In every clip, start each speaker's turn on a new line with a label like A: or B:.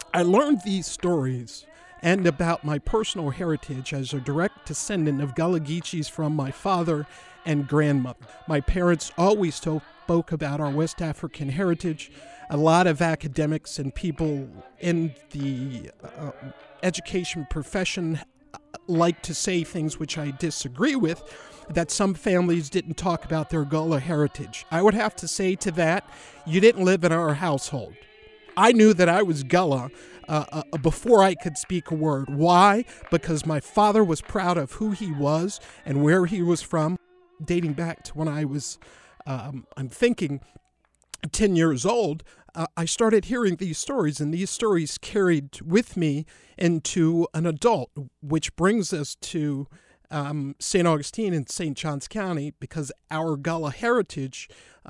A: I learned these stories and about my personal heritage as a direct descendant of Gullah Geechees from my father and grandmother. My parents always spoke about our West African heritage. A lot of academics and people in the education profession like to say things which I disagree with, that some families didn't talk about their Gullah heritage. I would have to say to that, you didn't live in our household. I knew that I was Gullah before I could speak a word. Why? Because my father was proud of who he was and where he was from, dating back to when I was, I'm thinking, 10 years old. I started hearing these stories, and these stories carried with me into an adult, which brings us to St. Augustine and St. Johns County, because our Gullah heritage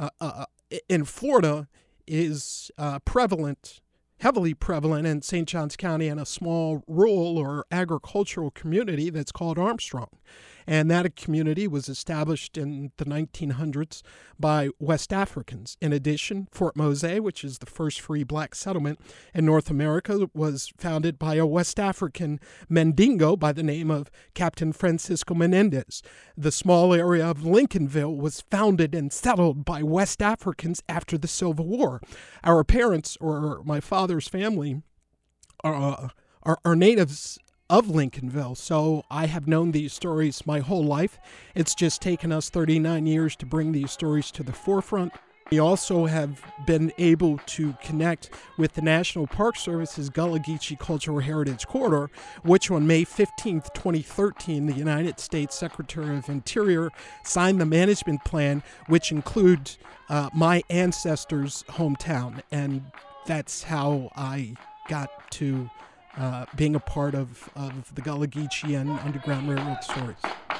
A: in Florida is heavily prevalent in St. Johns County in a small rural or agricultural community that's called Armstrong. And that community was established in the 1900s by West Africans. In addition, Fort Mose, which is the first free black settlement in North America, was founded by a West African Mandingo by the name of Captain Francisco Menendez. The small area of Lincolnville was founded and settled by West Africans after the Civil War. Our parents, or my father's family, are natives of Lincolnville, so I have known these stories my whole life. It's just taken us 39 years to bring these stories to the forefront. We also have been able to connect with the National Park Service's Gullah Geechee Cultural Heritage Corridor, which on May 15, 2013, the United States Secretary of Interior signed the management plan, which includes my ancestors' hometown, and that's how I got to being a part of the Gullah Geechee and Underground Railroad stories.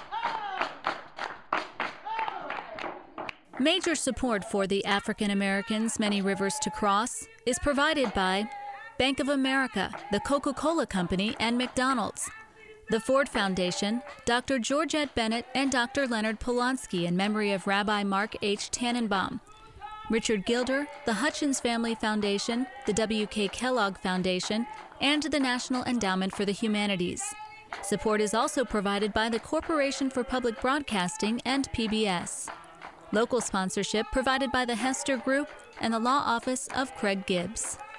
B: Major support for the African Americans' many rivers to cross is provided by Bank of America, the Coca-Cola Company, and McDonald's, the Ford Foundation, Dr. Georgette Bennett and Dr. Leonard Polanski in memory of Rabbi Mark H. Tannenbaum, Richard Gilder, the Hutchins Family Foundation, the W.K. Kellogg Foundation, and the National Endowment for the Humanities. Support is also provided by the Corporation for Public Broadcasting and PBS. Local sponsorship provided by the Hester Group and the Law Office of Craig Gibbs.